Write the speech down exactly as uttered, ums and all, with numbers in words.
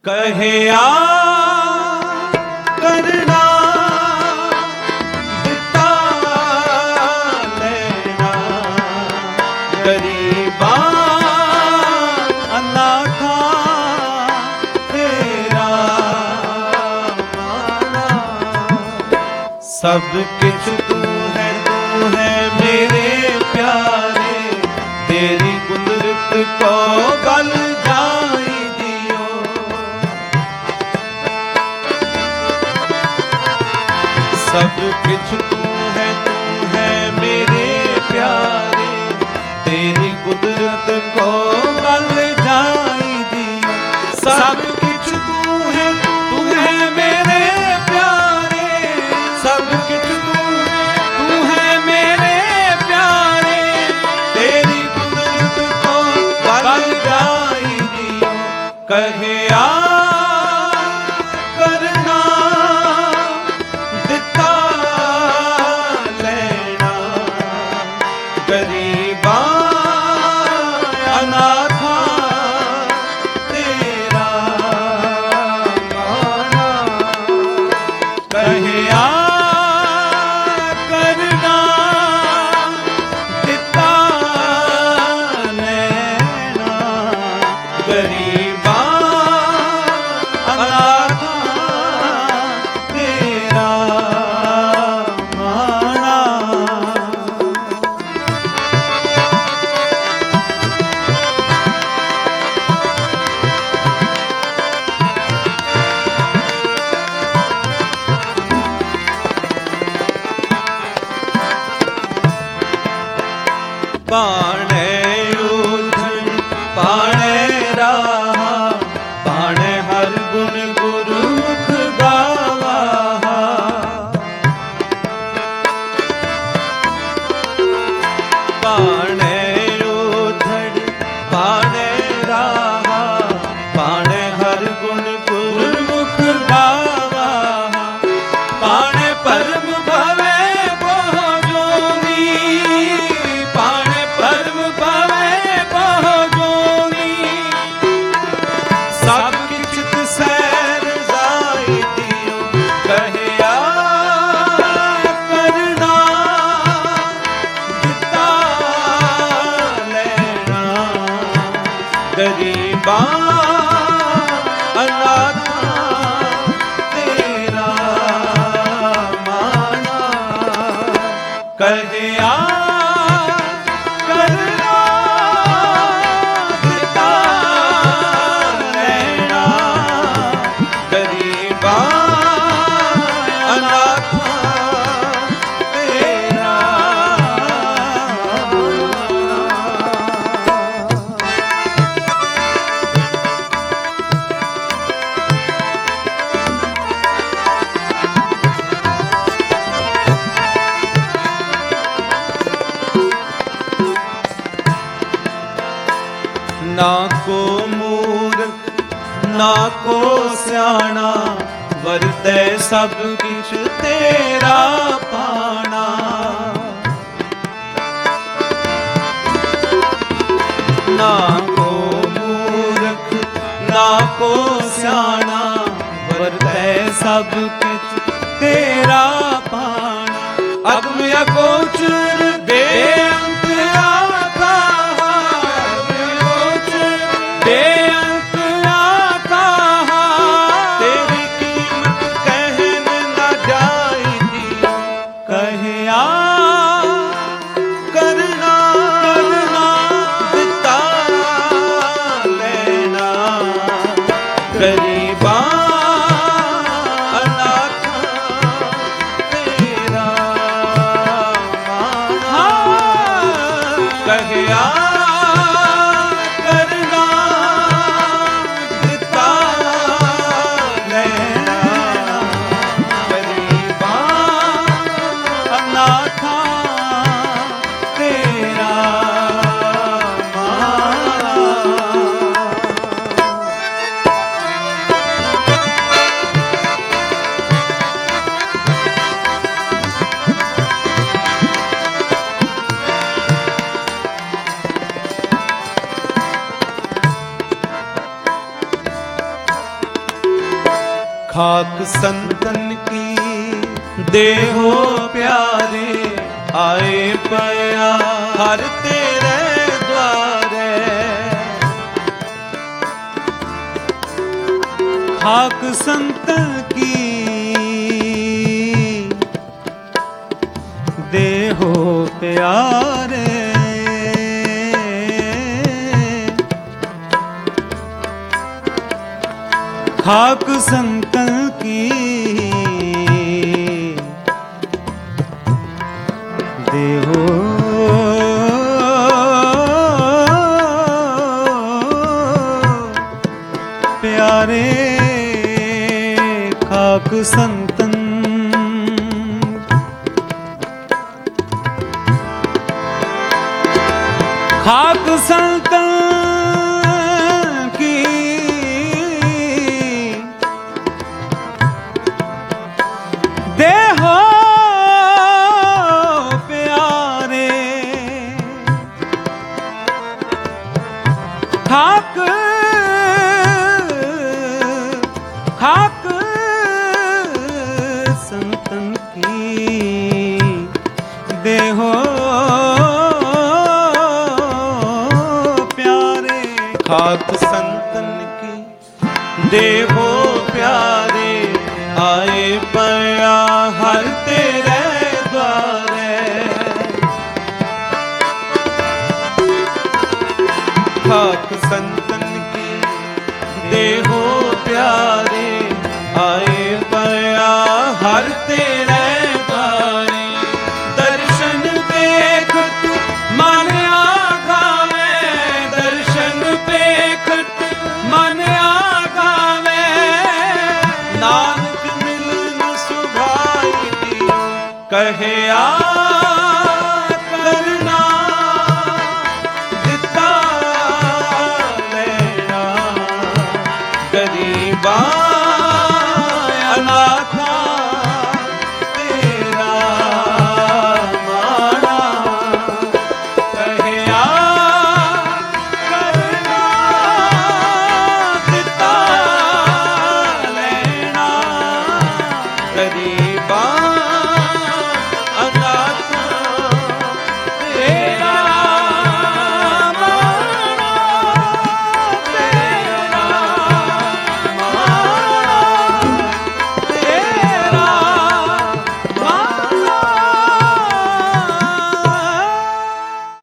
ਕਹਿਆ ਕਰਨਾ ਦਿੱਤਾ ਲੈਣਾ ਗਰੀਬਾਂ ਅਨਾਥਾਂ ਤੇਰਾ ਮਾਣਾ ਸਭ ਕੁਛ ਤੂੰ ਹੈ ਤੂੰ ਹੈ ਮੇਰੇ ਪਿਆਰੇ ਤੇਰੀ ਕੁਦਰਤ ਕੋ ਗਲ ਜਾਈ ਦਿਓ ਸਭ ਕੁਛ ਤੂੰ ਹੈ ਤੂੰ ਹੈ ਮੇਰੇ ਪਿਆਰੇ ਤੇਰੀ ਕੁਦਰਤ ਕੋ ਗਲ ਜਾਈ ਦਿਓ ਸਭ ਕੁਛ ਤੂੰ ਹੈ ਤੂੰ ਹੈ ਮੇਰੇ ਪਿਆਰੇ ਸਭ ਕੁਛ ਤੂੰ ਹੈ ਤੂੰ ਹੈ ਮੇਰੇ ਪਿਆਰੇ ਤੇਰੀ ਕੁਦਰਤ ਕੋ ਗਲ ਜਾਈ ਦਿਓ ਕਹਿਆ ਕਰਨਾ ਦਿੱਤਾ ਲੈਣਾ ਗਰੀਬਾਂ ਅਨਾਥਾਂ ਤੇਰਾ ਮਾਣਾ ਕਹਿਆ ਕਰਨਾ ਦਿੱਤਾ ਲੈਣਾ ਗਰੀਬਾਂ ਅਨਾਥਾਂ ਤੇਰਾ ਮਾਣਾ ਪਾਣੇ ਉਧਣ ਪਾਣੇ ਰਾਹ ਪਾਣੇ ਹਰ ਗੁਣ ਗੁਰਮੁਖ ਗਾਵਾ ਪਾਣੇ ਉਧੜ ਪਾਣੇ ਰਾਹ ਪਾਣੇ ਹਰ ਗੁਣ ਗੁਰਮੁਖ ਗਾਵਾ ਪਾਣੇ ਪਰਮ ਭਵੇ ਬਹੁ ਜੋਨੀ ਪਾਣੇ ਪਰਮ ਭਵੇ ਬਹੁ ਜੋਨੀ ਸਭ ਕਿਛ ਤਿਸੈ ਰਜ਼ਾਈ ਦਿਓ ਕਹਿਆ ਕਰਨਾ ਦਿੱਤਾ ਲੈਣਾ ਗਰੀਬਾਂ ਅਨਾਥਾਂ ਤੇਰਾ ਮਾਣਾ ਕਹਿਆ ਕਰਨਾ ਦਿੱਤਾ ਲੈਣਾ ਗਰੀਬਾਂ ਅਨਾਥਾਂ ਤੇਰਾ ਨਾ ਕੋ ਮੂਰਖ ਨਾ ਕੋ ਸਿਆਣਾ ਵਰਤੈ ਸਭ ਕਿਛ ਤੇਰਾ ਪਾਣਾ ਨਾ ਕੋ ਮੂਰਖ ਨਾ ਕੋ ਸਿਆਣਾ ਵਰਤੈ ਸਭ ਕਿਛ ਤੇਰਾ ਪਾਣਾ ਅਗਮ ਅਗੋਚਰ ਬੇਅੰਤ ਆਗਾਹ ਬੇਅੰਤ ਆਗਾਹ ਤੇਰੀ ਕੀਮਤ ਕਹਿਨ ਨਾ ਜਾਈਦੀ ਕਹਿਆ ਕਰਨਾ ਕਰਨਾ ਦਿੱਤਾ ਲੈਣਾ ਗਰੀਬਾਂ ਅਨਾਥਾਂ ਤੇਰਾ ਮਾਣਾ ਕਹਿਆ ਕਰਨਾ ਦਿੱਤਾ ਲੈਣਾ ਗਰੀਬਾਂ ਅਨਾਥਾਂ ਤੇਰਾ ਮਾਣਾ खाक संतन की देहो प्यारे, आए पया हर तेरे द्वारे। खाक संतन की देहो प्यारे, खाक संतन की देहो प्यारे। खाक संतन खाक संतन की देहो प्यारे। खाक खाक संतन की देहो प्यारे। खाक संतन की देहो प्यारे, आए पया हर तेरे द्वारे। खाक संतन की देहो प्यारे, आए पया हर तेरे द्वारे। दर्शन देख तू मन आगावे, दर्शन देख तू मन आगावे। नानक मिलन सुभाई दियो, कहे आ